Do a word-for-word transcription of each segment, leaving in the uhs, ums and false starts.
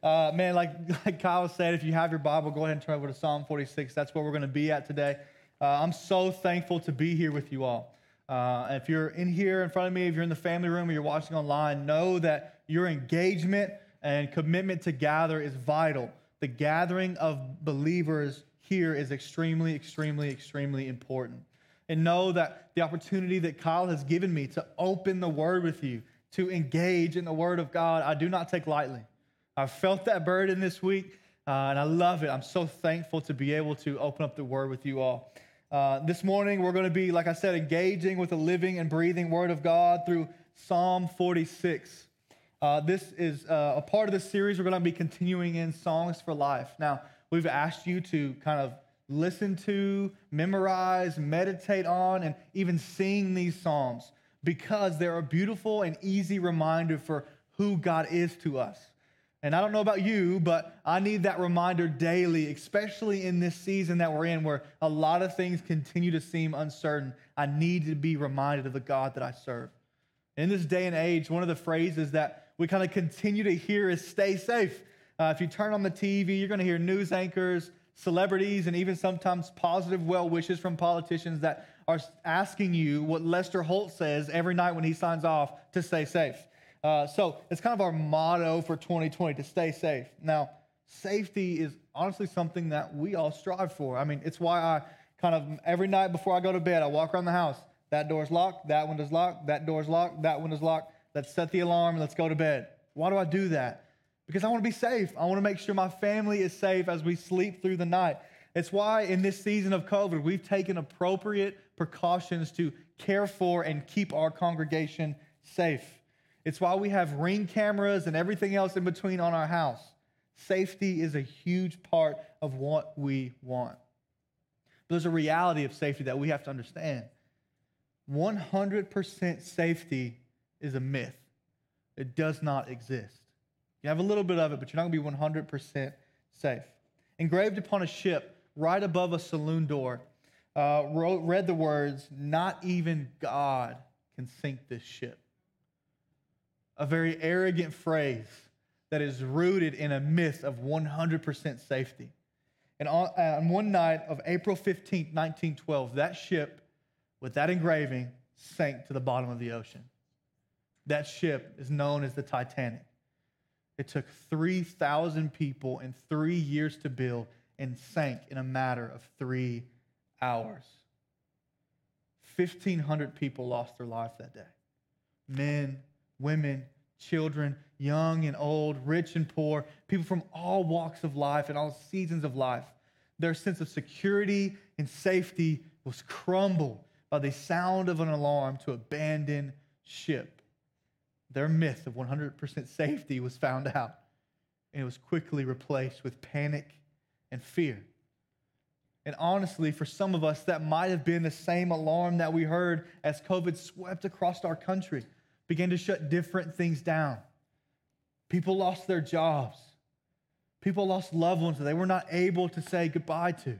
Uh, man, like, like Kyle said, if you have your Bible, go ahead and turn over to Psalm forty-six. That's where we're going to be at today. Uh, I'm so thankful to be here with you all. Uh, if you're in here in front of me, if you're in the family room or you're watching online, know that your engagement and commitment to gather is vital. The gathering of believers here is extremely, extremely, extremely important. And know that the opportunity that Kyle has given me to open the Word with you, to engage in the Word of God, I do not take lightly. I've felt that burden this week, uh, and I love it. I'm so thankful to be able to open up the Word with you all. Uh, this morning, we're going to be, like I said, engaging with the living and breathing Word of God through Psalm forty-six. Uh, this is uh, a part of the series we're going to be continuing in, Songs for Life. Now, we've asked you to kind of listen to, memorize, meditate on, and even sing these psalms because they're a beautiful and easy reminder for who God is to us. And I don't know about you, but I need that reminder daily, especially in this season that we're in where a lot of things continue to seem uncertain. I need to be reminded of the God that I serve. In this day and age, one of the phrases that we kind of continue to hear is stay safe. Uh, if you turn on the T V, you're going to hear news anchors, celebrities, and even sometimes positive well wishes from politicians that are asking you what Lester Holt says every night when he signs off to stay safe. Uh, so it's kind of our motto for twenty twenty, to stay safe. Now, safety is honestly something that we all strive for. I mean, it's why I kind of every night before I go to bed, I walk around the house. That door's locked, that window's locked, that door's locked, that window's locked. Let's set the alarm and let's go to bed. Why do I do that? Because I want to be safe. I want to make sure my family is safe as we sleep through the night. It's why in this season of COVID, we've taken appropriate precautions to care for and keep our congregation safe. It's why we have Ring cameras and everything else in between on our house. Safety is a huge part of what we want. But there's a reality of safety that we have to understand. one hundred percent safety is a myth. It does not exist. You have a little bit of it, but you're not going to be one hundred percent safe. Engraved upon a ship right above a saloon door, uh, wrote, read the words, "Not even God can sink this ship." A very arrogant phrase that is rooted in a myth of one hundred percent safety. And on, uh, on one night of April fifteenth, nineteen twelve, that ship with that engraving sank to the bottom of the ocean. That ship is known as the Titanic. It took three thousand people and three years to build and sank in a matter of three hours. fifteen hundred people lost their life that day. Men, women, children, young and old, rich and poor, people from all walks of life and all seasons of life. Their sense of security and safety was crumbled by the sound of an alarm to abandon ship. Their myth of one hundred percent safety was found out, and it was quickly replaced with panic and fear. And honestly, for some of us, that might have been the same alarm that we heard as COVID swept across our country, began to shut different things down. People lost their jobs. People lost loved ones that they were not able to say goodbye to.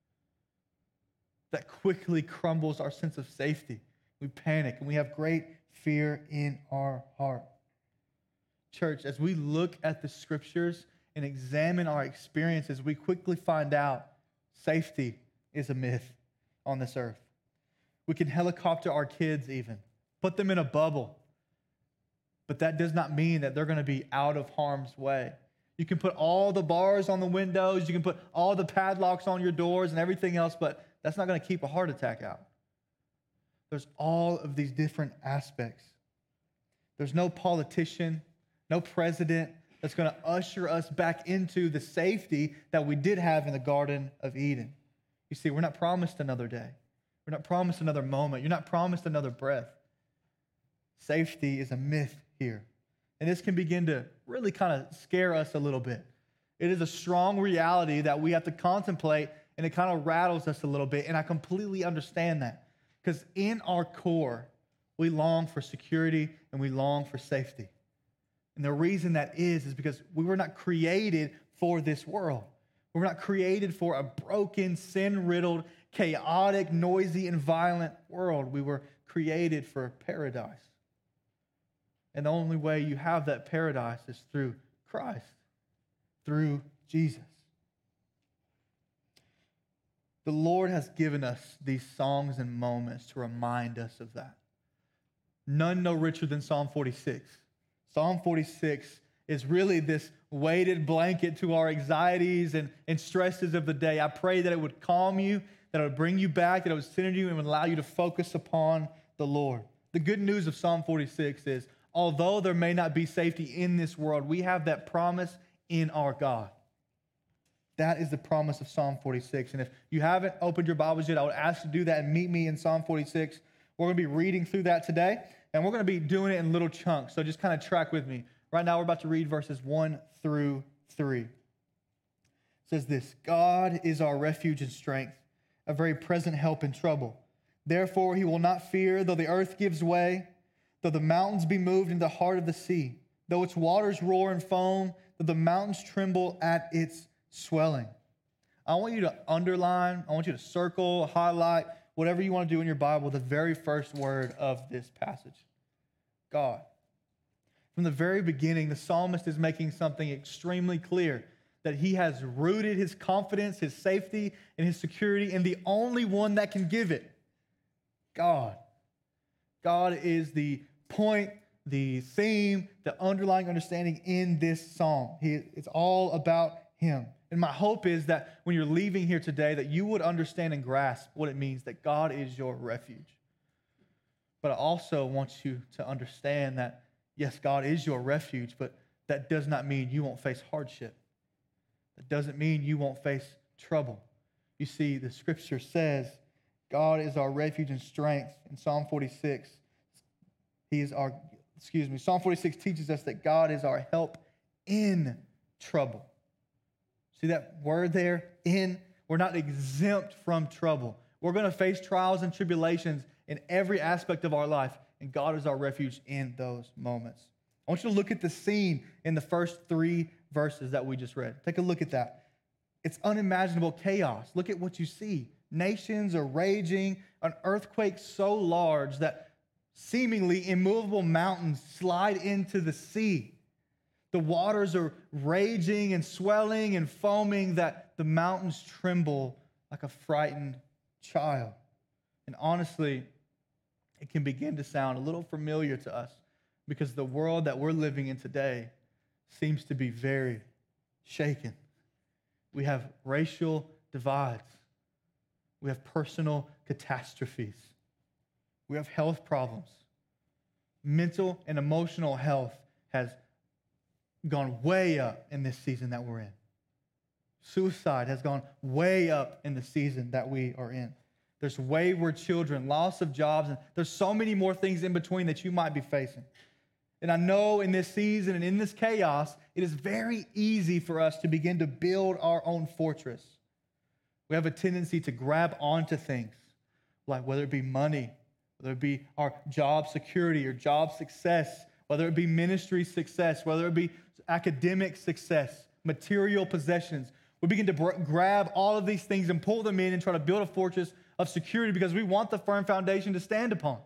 That quickly crumbles our sense of safety. We panic and we have great fear in our heart. Church, as we look at the scriptures and examine our experiences, we quickly find out safety is a myth on this earth. We can helicopter our kids even, put them in a bubble, but that does not mean that they're going to be out of harm's way. You can put all the bars on the windows, you can put all the padlocks on your doors and everything else, but that's not going to keep a heart attack out. There's all of these different aspects. There's no politician, no president that's going to usher us back into the safety that we did have in the Garden of Eden. You see, we're not promised another day. We're not promised another moment. You're not promised another breath. Safety is a myth here. And this can begin to really kind of scare us a little bit. It is a strong reality that we have to contemplate, and it kind of rattles us a little bit. And I completely understand that. Because in our core, we long for security and we long for safety. And the reason that is, is because we were not created for this world. We were not created for a broken, sin-riddled, chaotic, noisy, and violent world. We were created for paradise. And the only way you have that paradise is through Christ. through Jesus. The Lord has given us these songs and moments to remind us of that. None no richer than Psalm forty-six. Psalm forty-six is really this weighted blanket to our anxieties and, and stresses of the day. I pray that it would calm you, that it would bring you back, that it would center you and would allow you to focus upon the Lord. The good news of Psalm forty-six is, although there may not be safety in this world, we have that promise in our God. That is the promise of Psalm forty-six. And if you haven't opened your Bibles yet, I would ask you to do that and meet me in Psalm forty-six. We're going to be reading through that today, and we're going to be doing it in little chunks. So just kind of track with me. Right now, we're about to read verses one through three. It says this: God is our refuge and strength, a very present help in trouble. Therefore, he will not fear, though the earth gives way, though the mountains be moved in the heart of the sea, though its waters roar and foam, though the mountains tremble at its swelling. I want you to underline, I want you to circle, highlight, whatever you want to do in your Bible, the very first word of this passage: God. From the very beginning, the psalmist is making something extremely clear, that he has rooted his confidence, his safety, and his security in the only one that can give it: God. God is the point, the theme, the underlying understanding in this psalm. He, it's all about him. And my hope is that when you're leaving here today, that you would understand and grasp what it means that God is your refuge. But I also want you to understand that, yes, God is your refuge, but that does not mean you won't face hardship. That doesn't mean you won't face trouble. You see, the scripture says God is our refuge and strength. In Psalm forty-six, he is our, excuse me, Psalm forty-six teaches us that God is our help in trouble. See that word there, in? We're not exempt from trouble. We're going to face trials and tribulations in every aspect of our life, and God is our refuge in those moments. I want you to look at the scene in the first three verses that we just read. Take a look at that. It's unimaginable chaos. Look at what you see. Nations are raging, an earthquake so large that seemingly immovable mountains slide into the sea. The waters are raging and swelling and foaming that the mountains tremble like a frightened child. And honestly, it can begin to sound a little familiar to us because the world that we're living in today seems to be very shaken. We have racial divides. We have personal catastrophes. We have health problems. Mental and emotional health has gone way up in this season that we're in. Suicide has gone way up in the season that we are in. There's wayward children, loss of jobs, and there's so many more things in between that you might be facing. And I know in this season and in this chaos, it is very easy for us to begin to build our own fortress. We have a tendency to grab onto things, like whether it be money, whether it be our job security or job success, whether it be ministry success, whether it be academic success, material possessions. We begin to br- grab all of these things and pull them in and try to build a fortress of security because we want the firm foundation to stand upon.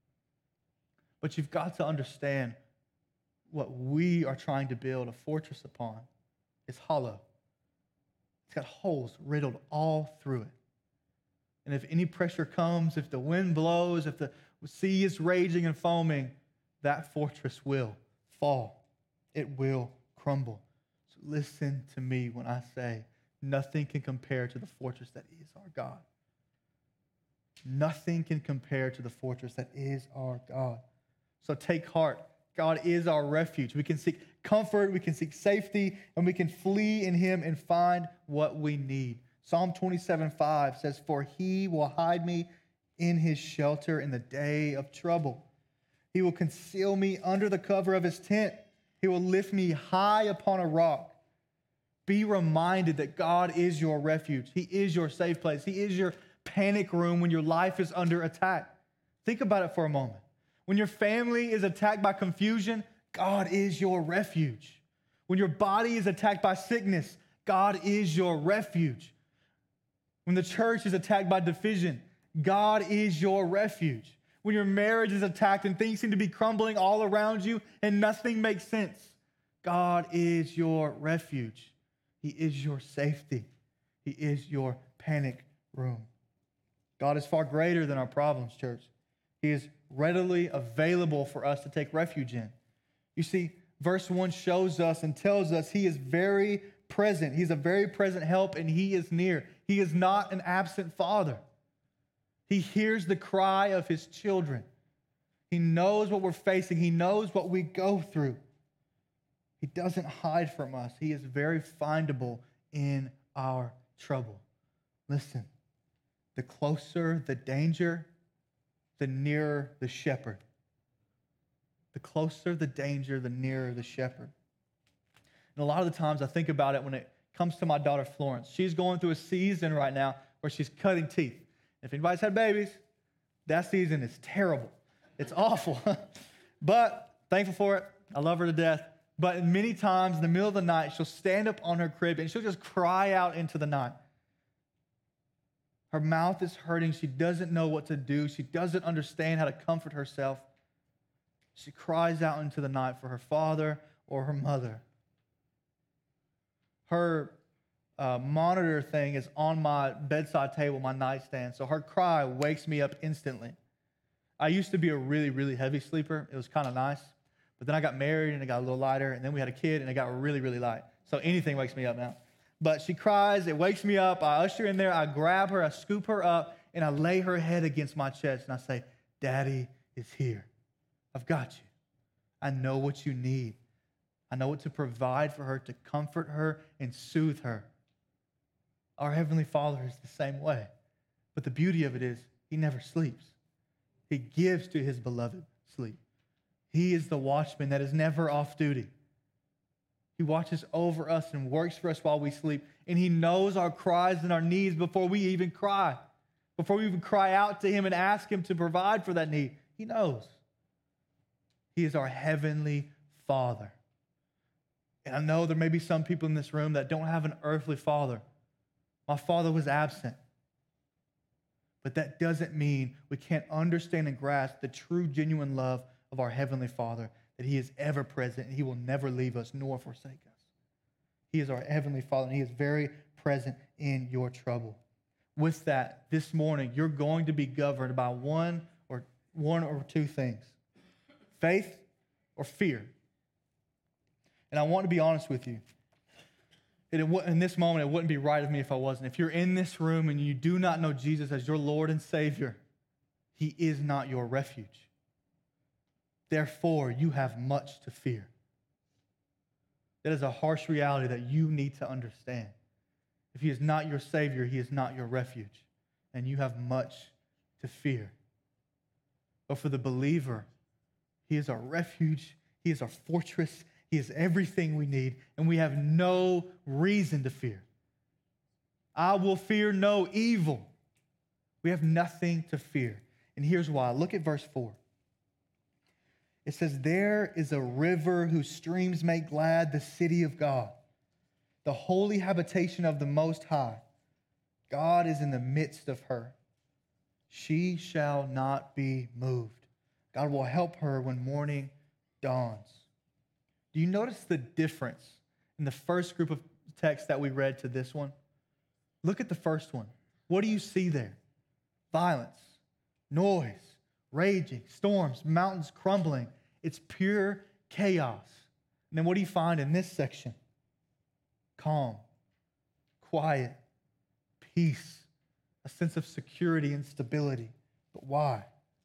But you've got to understand what we are trying to build a fortress upon is hollow. It's got holes riddled all through it. And if any pressure comes, if the wind blows, if the sea is raging and foaming, that fortress will fall. It will crumble. So listen to me when I say nothing can compare to the fortress that is our God. Nothing can compare to the fortress that is our God. So take heart. God is our refuge. We can seek comfort, we can seek safety, and we can flee in him and find what we need. Psalm twenty-seven five says, "For he will hide me in his shelter in the day of trouble. He will conceal me under the cover of his tent. He will lift me high upon a rock." Be reminded that God is your refuge. He is your safe place. He is your panic room when your life is under attack. Think about it for a moment. When your family is attacked by confusion, God is your refuge. When your body is attacked by sickness, God is your refuge. When the church is attacked by division, God is your refuge. When your marriage is attacked and things seem to be crumbling all around you and nothing makes sense, God is your refuge. He is your safety. He is your panic room. God is far greater than our problems, church. He is readily available for us to take refuge in. You see, verse one shows us and tells us He is very present. He's a very present help, and He is near. He is not an absent Father. He hears the cry of His children. He knows what we're facing. He knows what we go through. He doesn't hide from us. He is very findable in our trouble. Listen, the closer the danger, the nearer the shepherd. The closer the danger, the nearer the shepherd. And a lot of the times I think about it when it comes to my daughter Florence. She's going through a season right now where she's cutting teeth. If anybody's had babies, that season is terrible. It's awful. But thankful for it. I love her to death. But many times in the middle of the night, she'll stand up on her crib and she'll just cry out into the night. Her mouth is hurting. She doesn't know what to do. She doesn't understand how to comfort herself. She cries out into the night for her father or her mother. Her uh, monitor thing is on my bedside table, my nightstand. So her cry wakes me up instantly. I used to be a really, really heavy sleeper. It was kind of nice. But then I got married and it got a little lighter. And then we had a kid and it got really, really light. So anything wakes me up now. But she cries. It wakes me up. I usher her in there. I grab her. I scoop her up. And I lay her head against my chest. And I say, Daddy is here. I've got you. I know what you need. I know what to provide for her, to comfort her and soothe her. Our Heavenly Father is the same way. But the beauty of it is He never sleeps. He gives to His beloved sleep. He is the watchman that is never off duty. He watches over us and works for us while we sleep. And He knows our cries and our needs before we even cry. Before we even cry out to Him and ask Him to provide for that need. He knows. He is our Heavenly Father. And I know there may be some people in this room that don't have an earthly father. My father was absent. But that doesn't mean we can't understand and grasp the true, genuine love of our Heavenly Father, that He is ever present and He will never leave us nor forsake us. He is our Heavenly Father, and He is very present in your trouble. With that, this morning, you're going to be governed by one or one or two things: faith or fear. And I want to be honest with you. It, in this moment, it wouldn't be right of me if I wasn't. If you're in this room and you do not know Jesus as your Lord and Savior, He is not your refuge. Therefore, you have much to fear. That is a harsh reality that you need to understand. If He is not your Savior, He is not your refuge. And you have much to fear. But for the believer, He is our refuge. He is our fortress. He is everything we need, and we have no reason to fear. I will fear no evil. We have nothing to fear. And here's why. Look at verse four. It says, there is a river whose streams make glad the city of God, the holy habitation of the Most High. God is in the midst of her. She shall not be moved. God will help her when morning dawns. Do you notice the difference in the first group of texts that we read to this one? Look at the first one. What do you see there? Violence, noise, raging, storms, mountains crumbling. It's pure chaos. And then what do you find in this section? Calm, quiet, peace, a sense of security and stability. But why?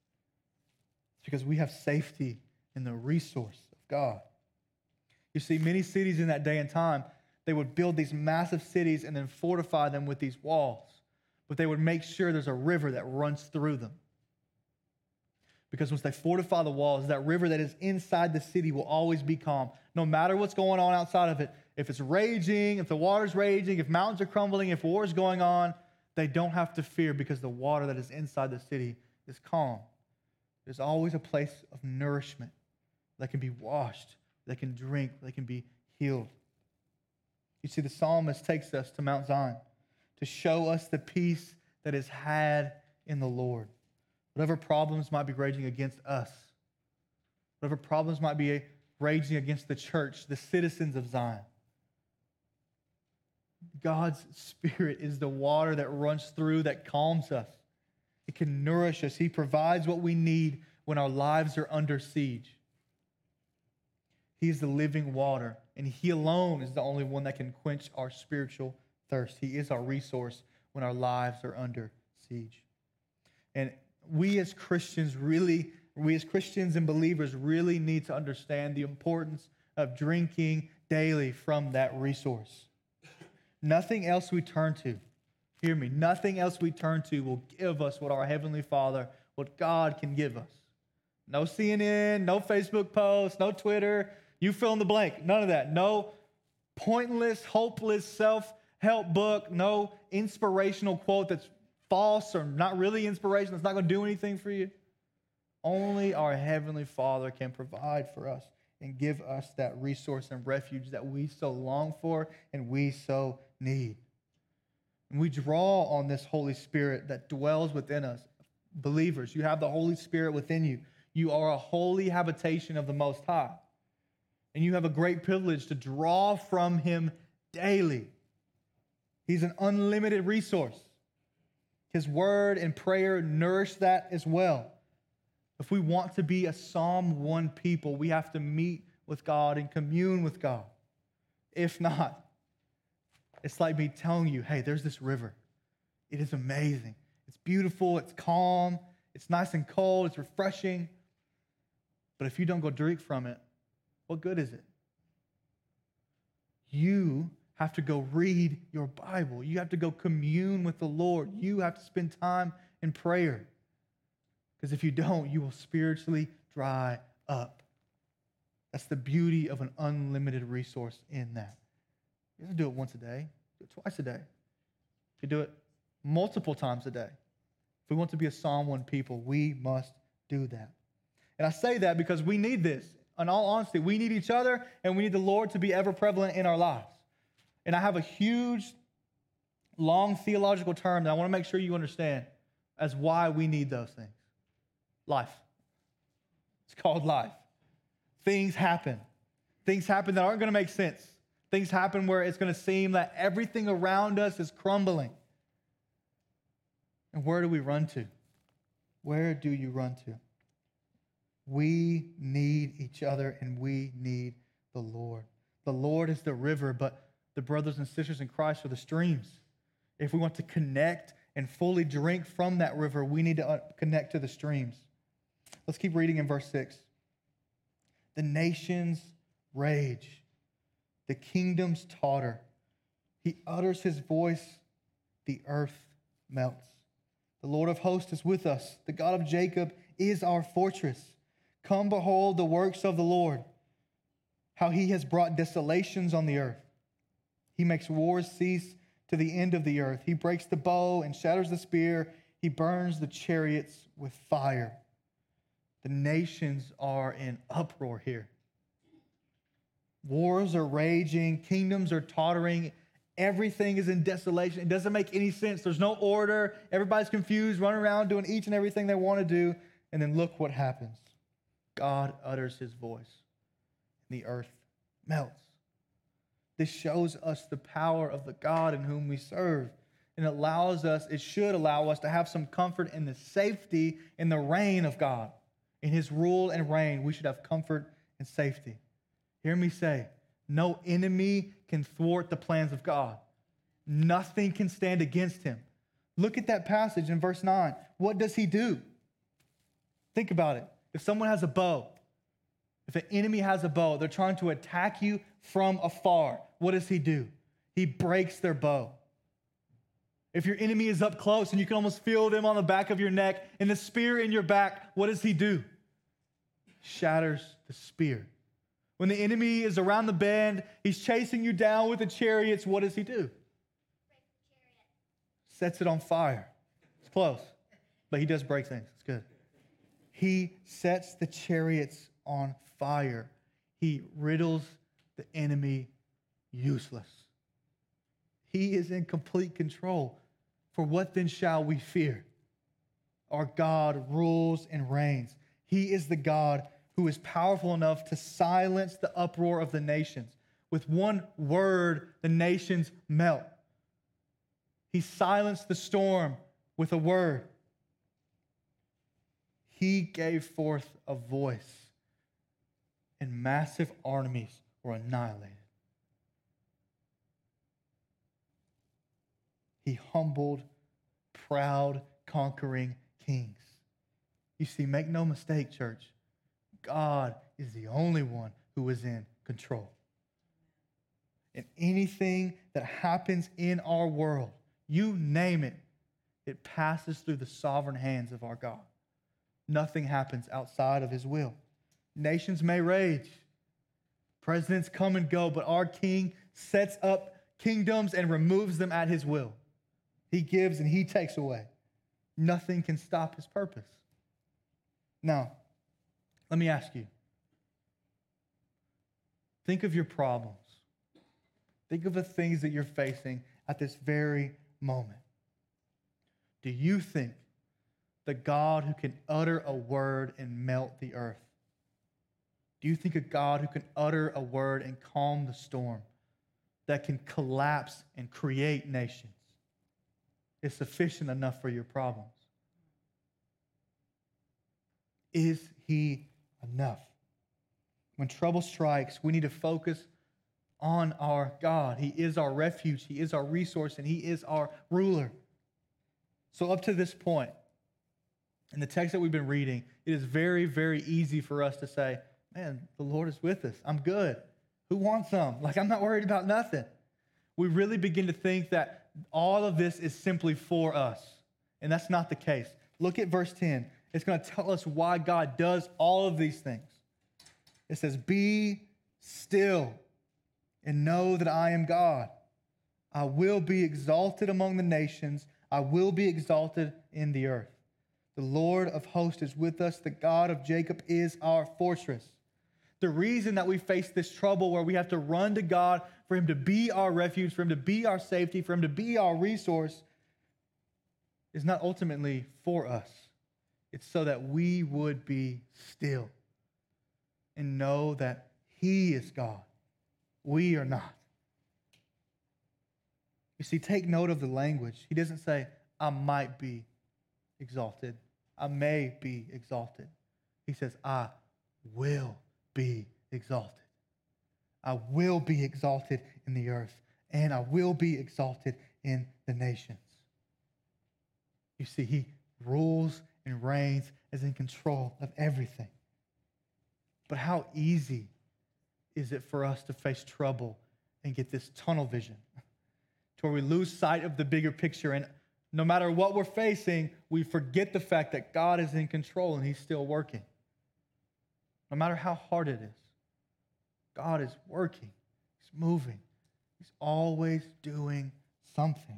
It's because we have safety in the resource of God. You see, many cities in that day and time, they would build these massive cities and then fortify them with these walls. But they would make sure there's a river that runs through them. Because once they fortify the walls, that river that is inside the city will always be calm. No matter what's going on outside of it, if it's raging, if the water's raging, if mountains are crumbling, if war is going on, they don't have to fear because the water that is inside the city is calm. There's always a place of nourishment that can be washed, that can drink, that can be healed. You see, the psalmist takes us to Mount Zion to show us the peace that is had in the Lord. Whatever problems might be raging against us, whatever problems might be raging against the church, the citizens of Zion, God's Spirit is the water that runs through, that calms us. It can nourish us. He provides what we need when our lives are under siege. He is the living water, and He alone is the only one that can quench our spiritual thirst. He is our resource when our lives are under siege. And we as Christians really, we as Christians and believers really need to understand the importance of drinking daily from that resource. Nothing else we turn to, hear me, nothing else we turn to will give us what our Heavenly Father, what God can give us. No C N N, no Facebook posts, no Twitter, you fill in the blank, none of that. No pointless, hopeless self-help book, no inspirational quote that's false or not really inspirational, that's not going to do anything for you. Only our Heavenly Father can provide for us and give us that resource and refuge that we so long for and we so need. And we draw on this Holy Spirit that dwells within us. Believers, you have the Holy Spirit within you. You are a holy habitation of the Most High. And you have a great privilege to draw from Him daily. He's an unlimited resource. His word and prayer nourish that as well. If we want to be a Psalm one people, we have to meet with God and commune with God. If not, it's like me telling you, hey, there's this river. It is amazing. It's beautiful. It's calm. It's nice and cold. It's refreshing. But if you don't go drink from it, what good is it? You have to go read your Bible. You have to go commune with the Lord. You have to spend time in prayer. Because if you don't, you will spiritually dry up. That's the beauty of an unlimited resource in that. You don't do it once a day. Do it twice a day. You do it multiple times a day. If we want to be a Psalm one people, we must do that. And I say that because we need this. In all honesty, we need each other, and we need the Lord to be ever prevalent in our lives. And I have a huge, long theological term that I want to make sure you understand as why we need those things. Life. It's called life. Things happen. Things happen that aren't going to make sense. Things happen where it's going to seem that everything around us is crumbling. And where do we run to? Where do you run to? We need each other, and we need the Lord. The Lord is the river, but the brothers and sisters in Christ are the streams. If we want to connect and fully drink from that river, we need to connect to the streams. Let's keep reading in verse six. The nations rage. The kingdoms totter. He utters His voice. The earth melts. The Lord of hosts is with us. The God of Jacob is our fortress. Come behold the works of the Lord, how He has brought desolations on the earth. He makes wars cease to the end of the earth. He breaks the bow and shatters the spear. He burns the chariots with fire. The nations are in uproar here. Wars are raging. Kingdoms are tottering. Everything is in desolation. It doesn't make any sense. There's no order. Everybody's confused, running around doing each and everything they want to do. And then look what happens. God utters His voice. The earth melts. This shows us the power of the God in whom we serve. And it allows us, it should allow us to have some comfort in the safety in the reign of God. In His rule and reign, we should have comfort and safety. Hear me say, no enemy can thwart the plans of God. Nothing can stand against Him. Look at that passage in verse nine. What does He do? Think about it. If someone has a bow, if an enemy has a bow, they're trying to attack you from afar. What does He do? He breaks their bow. If your enemy is up close and you can almost feel them on the back of your neck and the spear in your back, what does He do? Shatters the spear. When the enemy is around the bend, he's chasing you down with the chariots, what does He do? Sets it on fire. It's close, but He does break things. It's good. He sets the chariots on fire. He riddles the enemy useless. He is in complete control. For what then shall we fear? Our God rules and reigns. He is the God who is powerful enough to silence the uproar of the nations. With one word, the nations melt. He silenced the storm with a word. He gave forth a voice, and massive armies were annihilated. He humbled proud, conquering kings. You see, make no mistake, church, God is the only one who is in control. And anything that happens in our world, you name it, it passes through the sovereign hands of our God. Nothing happens outside of his will. Nations may rage. Presidents come and go, but our King sets up kingdoms and removes them at his will. He gives and he takes away. Nothing can stop his purpose. Now, let me ask you. Think of your problems. Think of the things that you're facing at this very moment. Do you think the God who can utter a word and melt the earth? Do you think a God who can utter a word and calm the storm, that can collapse and create nations, is sufficient enough for your problems? Is he enough? When trouble strikes, we need to focus on our God. He is our refuge, he is our resource, and he is our ruler. So up to this point, in the text that we've been reading, it is very, very easy for us to say, man, the Lord is with us. I'm good. Who wants some? Like, I'm not worried about nothing. We really begin to think that all of this is simply for us. And that's not the case. Look at verse ten. It's going to tell us why God does all of these things. It says, be still and know that I am God. I will be exalted among the nations. I will be exalted in the earth. The Lord of hosts is with us. The God of Jacob is our fortress. The reason that we face this trouble where we have to run to God for him to be our refuge, for him to be our safety, for him to be our resource, is not ultimately for us. It's so that we would be still and know that he is God. We are not. You see, take note of the language. He doesn't say, I might be exalted. I may be exalted. He says, I will be exalted. I will be exalted in the earth, and I will be exalted in the nations. You see, he rules and reigns, is in control of everything. But how easy is it for us to face trouble and get this tunnel vision to where we lose sight of the bigger picture, and no matter what we're facing, we forget the fact that God is in control and he's still working. No matter how hard it is, God is working. He's moving. He's always doing something.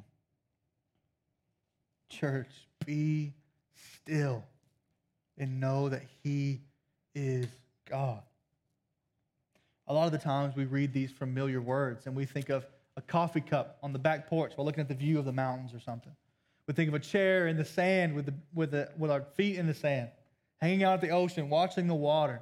Church, be still and know that he is God. A lot of the times we read these familiar words and we think of a coffee cup on the back porch while looking at the view of the mountains or something. We think of a chair in the sand with, the, with, the, with our feet in the sand, hanging out at the ocean, watching the water.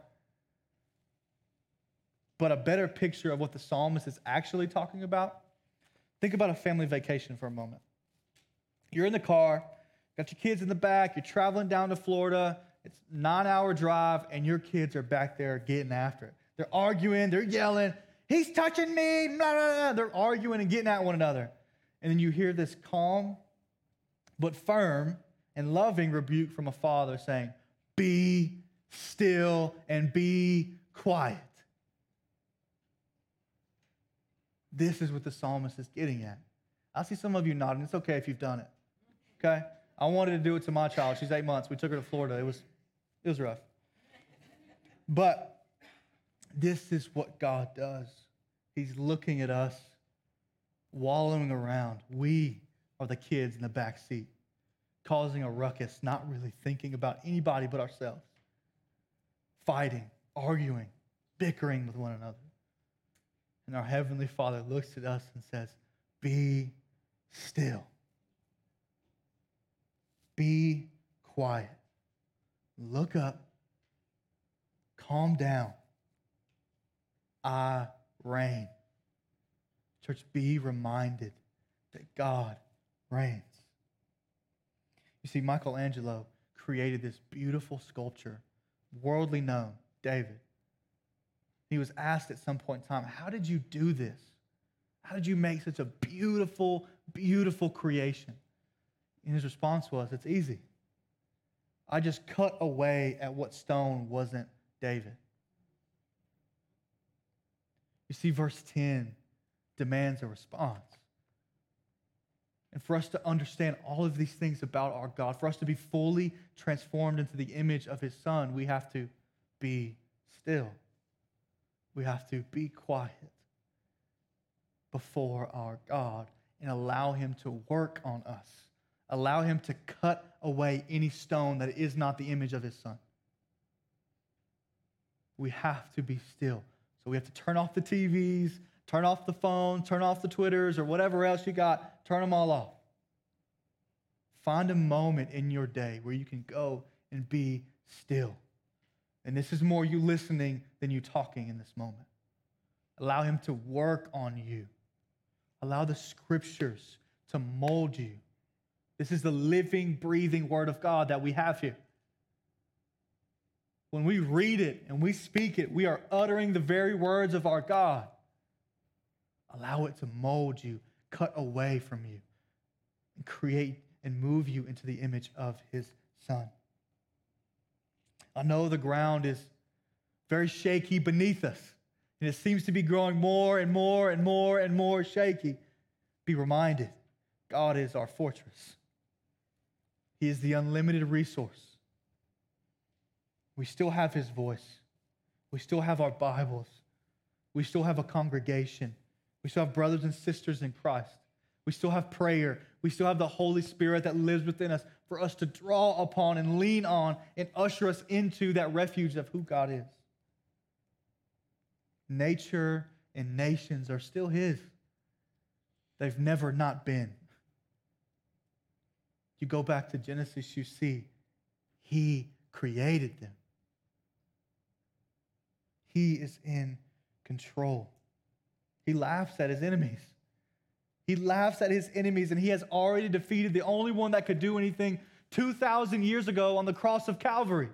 But a better picture of what the psalmist is actually talking about, think about a family vacation for a moment. You're in the car, got your kids in the back, you're traveling down to Florida, it's a nine-hour drive, and your kids are back there getting after it. They're arguing, they're yelling, he's touching me, blah, blah, blah. They're arguing and getting at one another. And then you hear this calm but firm and loving rebuke from a father saying, be still and be quiet. This is what the psalmist is getting at. I see some of you nodding. It's okay if you've done it. Okay? I wanted to do it to my child. She's eight months. We took her to Florida. It was, it was rough. But this is what God does. He's looking at us, wallowing around. We are the kids in the back seat, causing a ruckus, not really thinking about anybody but ourselves, fighting, arguing, bickering with one another. And our Heavenly Father looks at us and says, be still. Be quiet. Look up. Calm down. I reign. Church, be reminded that God reigns. You see, Michelangelo created this beautiful sculpture, worldly known, David. He was asked at some point in time, how did you do this? How did you make such a beautiful, beautiful creation? And his response was, it's easy. I just cut away at what stone wasn't David. You see, verse ten demands a response. And for us to understand all of these things about our God, for us to be fully transformed into the image of his Son, we have to be still. We have to be quiet before our God and allow him to work on us. Allow him to cut away any stone that is not the image of his Son. We have to be still. So we have to turn off the T Vs, turn off the phone, turn off the Twitters, or whatever else you got. Turn them all off. Find a moment in your day where you can go and be still. And this is more you listening than you talking in this moment. Allow him to work on you. Allow the scriptures to mold you. This is the living, breathing word of God that we have here. When we read it and we speak it, we are uttering the very words of our God. Allow it to mold you, cut away from you, and create and move you into the image of his Son. I know the ground is very shaky beneath us, and it seems to be growing more and more and more and more shaky. Be reminded, God is our fortress. He is the unlimited resource. We still have his voice. We still have our Bibles. We still have a congregation. We still have brothers and sisters in Christ. We still have prayer. We still have the Holy Spirit that lives within us for us to draw upon and lean on and usher us into that refuge of who God is. Nature and nations are still his. They've never not been. You go back to Genesis, you see, he created them. He is in control. He laughs at his enemies. He laughs at his enemies, and he has already defeated the only one that could do anything two thousand years ago on the cross of Calvary.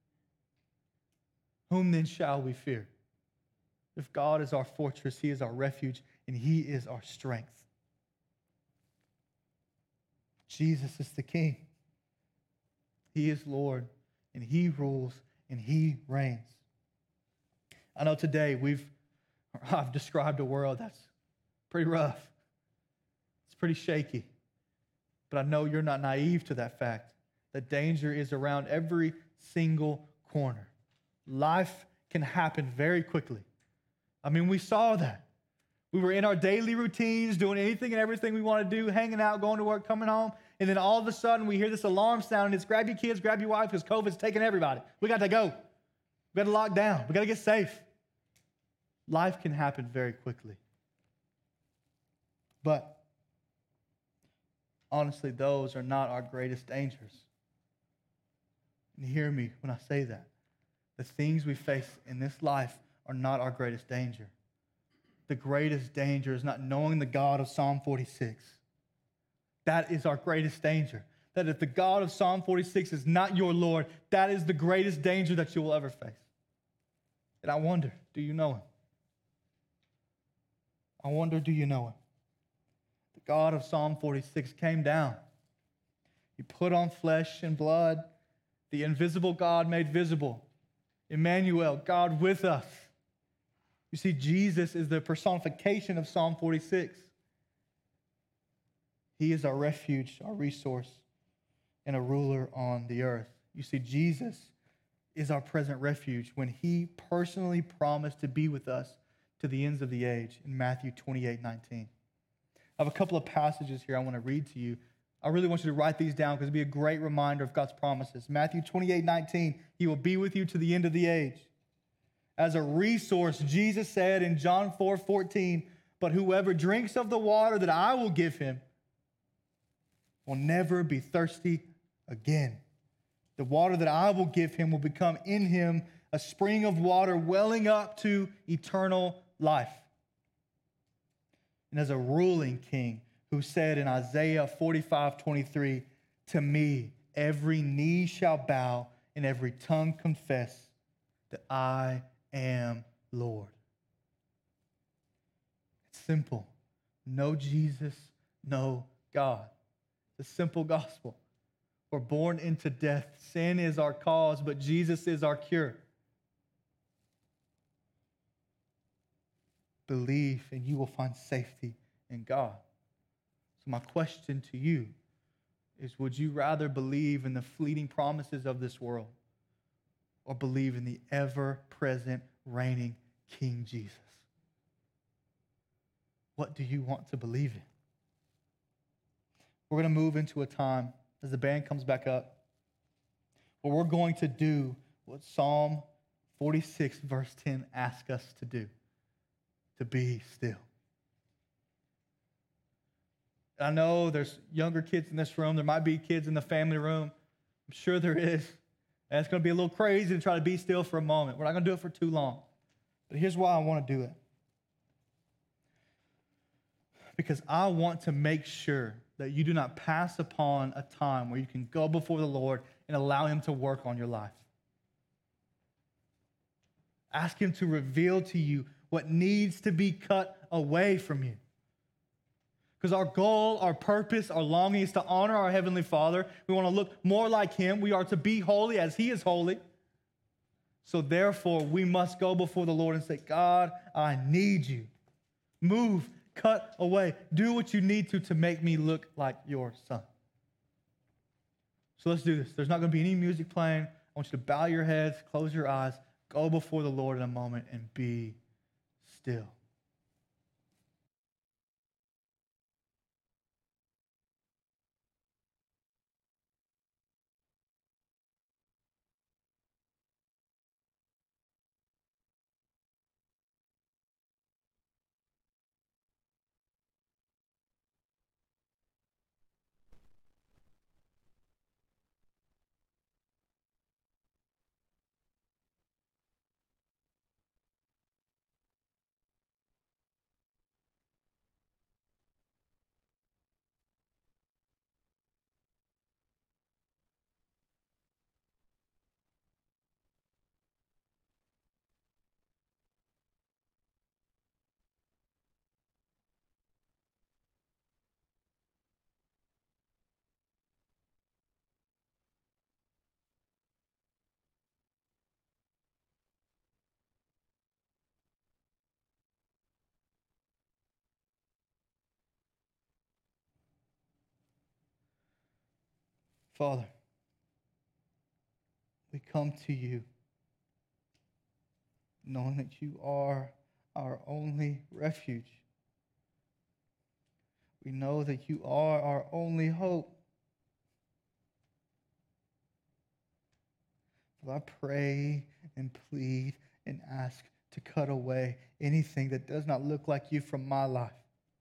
Whom then shall we fear? If God is our fortress, he is our refuge, and he is our strength. Jesus is the King. He is Lord, and he rules, and he reigns. I know today we've, I've described a world that's pretty rough. It's pretty shaky. But I know you're not naive to that fact. The danger is around every single corner. Life can happen very quickly. I mean, we saw that. We were in our daily routines, doing anything and everything we want to do, hanging out, going to work, coming home, and then all of a sudden we hear this alarm sound, and it's grab your kids, grab your wife, because COVID's taking everybody. We got to go. We got to lock down. We got to get safe. Life can happen very quickly. But honestly, those are not our greatest dangers. And hear me when I say that. The things we face in this life are not our greatest danger. The greatest danger is not knowing the God of Psalm forty-six. That is our greatest danger. That if the God of Psalm forty-six is not your Lord, that is the greatest danger that you will ever face. And I wonder, do you know him? I wonder, do you know him? The God of Psalm forty-six came down. He put on flesh and blood, the invisible God made visible. Emmanuel, God with us. You see, Jesus is the personification of Psalm forty-six. He is our refuge, our resource, and a ruler on the earth. You see, Jesus is our present refuge when he personally promised to be with us to the ends of the age in Matthew twenty-eight nineteen. I have a couple of passages here I want to read to you. I really want you to write these down because it'll be a great reminder of God's promises. Matthew twenty-eight nineteen, he will be with you to the end of the age. As a resource, Jesus said in John four fourteen, but whoever drinks of the water that I will give him will never be thirsty again. The water that I will give him will become in him a spring of water welling up to eternal life. And as a ruling king who said in Isaiah forty-five twenty-three, to me, every knee shall bow and every tongue confess that I am Lord. It's simple. No Jesus, no God. It's a simple gospel. We're born into death. Sin is our cause, but Jesus is our cure. Believe and you will find safety in God. So my question to you is, would you rather believe in the fleeting promises of this world or believe in the ever-present, reigning King Jesus? What do you want to believe in? We're going to move into a time, as the band comes back up, where we're going to do what Psalm forty-six, verse ten asks us to do, to be still. I know there's younger kids in this room. There might be kids in the family room. I'm sure there is. And it's going to be a little crazy to try to be still for a moment. We're not going to do it for too long. But here's why I want to do it. Because I want to make sure that you do not pass upon a time where you can go before the Lord and allow Him to work on your life. Ask Him to reveal to you what needs to be cut away from you. Because our goal, our purpose, our longing is to honor our Heavenly Father. We want to look more like Him. We are to be holy as He is holy. So therefore, we must go before the Lord and say, God, I need you. Move, cut away. Do what you need to to make me look like your Son. So let's do this. There's not going to be any music playing. I want you to bow your heads, close your eyes, go before the Lord in a moment and be still. Father, we come to you knowing that you are our only refuge. We know that you are our only hope. Father, I pray and plead and ask to cut away anything that does not look like you from my life.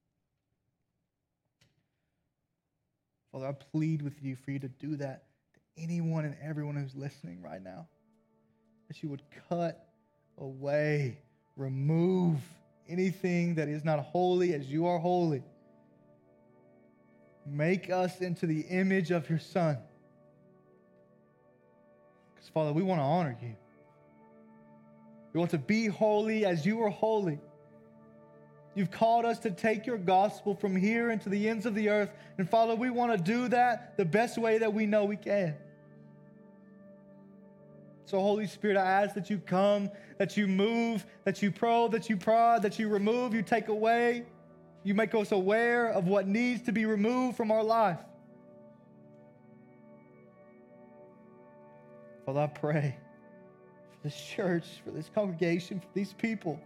Father, I plead with you for you to do that to anyone and everyone who's listening right now. That you would cut away, remove anything that is not holy as you are holy. Make us into the image of your Son. Because, Father, we want to honor you. We want to be holy as you are holy. You've called us to take your gospel from here into the ends of the earth. And Father, we want to do that the best way that we know we can. So Holy Spirit, I ask that you come, that you move, that you probe, that you prod, that you remove, you take away. You make us aware of what needs to be removed from our life. Father, I pray for this church, for this congregation, for these people,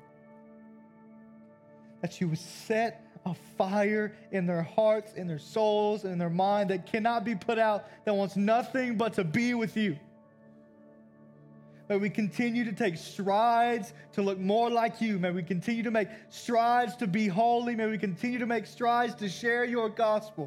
that you would set a fire in their hearts, in their souls, and in their mind that cannot be put out, that wants nothing but to be with you. May we continue to take strides to look more like you. May we continue to make strides to be holy. May we continue to make strides to share your gospel.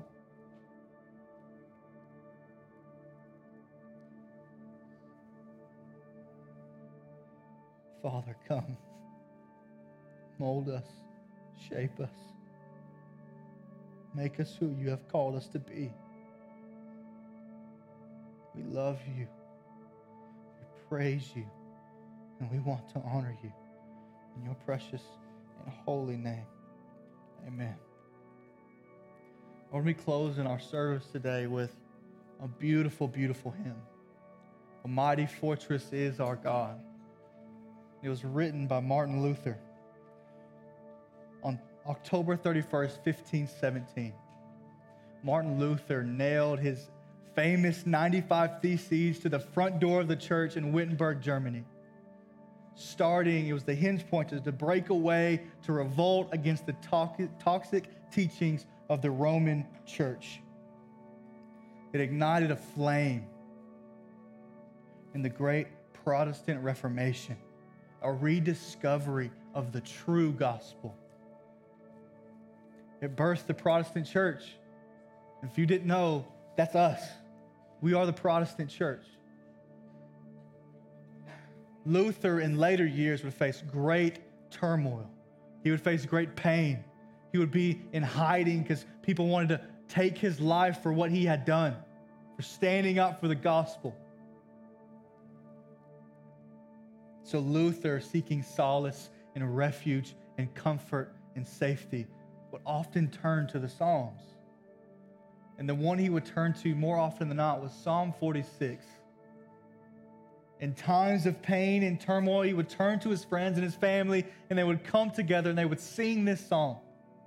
Father, come. Mold us. Shape us. Make us who you have called us to be. We love you. We praise you. And we want to honor you. In your precious and holy name. Amen. Lord, we close in our service today with a beautiful, beautiful hymn. A mighty fortress is our God. It was written by Martin Luther on October thirty-first, fifteen seventeen. Martin Luther nailed his famous ninety-five Theses to the front door of the church in Wittenberg, Germany. Starting, it was the hinge point to break away, to revolt against the toxic teachings of the Roman church. It ignited a flame in the great Protestant Reformation, a rediscovery of the true gospel. It birthed the Protestant church. If you didn't know, that's us. We are the Protestant church. Luther in later years would face great turmoil. He would face great pain. He would be in hiding because people wanted to take his life for what he had done, for standing up for the gospel. So Luther, seeking solace and refuge and comfort and safety, would often turn to the Psalms. And the one he would turn to more often than not was Psalm forty-six. In times of pain and turmoil, he would turn to his friends and his family, and they would come together and they would sing this song.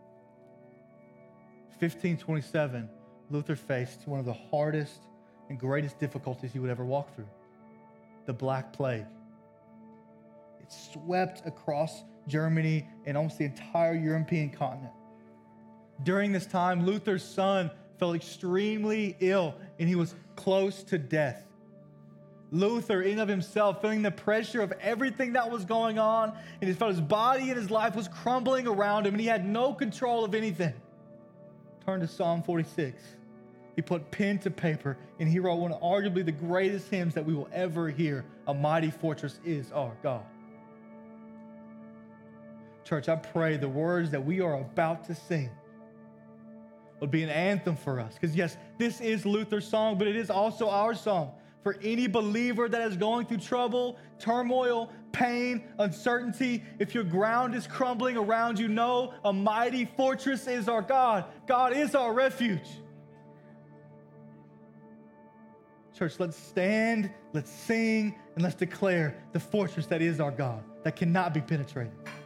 fifteen twenty-seven, Luther faced one of the hardest and greatest difficulties he would ever walk through, the Black Plague. It swept across Germany and almost the entire European continent. During this time, Luther's son fell extremely ill, and he was close to death. Luther, in of himself, feeling the pressure of everything that was going on, and he felt his body and his life was crumbling around him, and he had no control of anything. Turn to Psalm forty-six. He put pen to paper, and he wrote one of arguably the greatest hymns that we will ever hear. A mighty fortress is our God. Church, I pray the words that we are about to sing would be an anthem for us. Because yes, this is Luther's song, but it is also our song. For any believer that is going through trouble, turmoil, pain, uncertainty, if your ground is crumbling around you, know a mighty fortress is our God. God is our refuge. Church, let's stand, let's sing, and let's declare the fortress that is our God, that cannot be penetrated.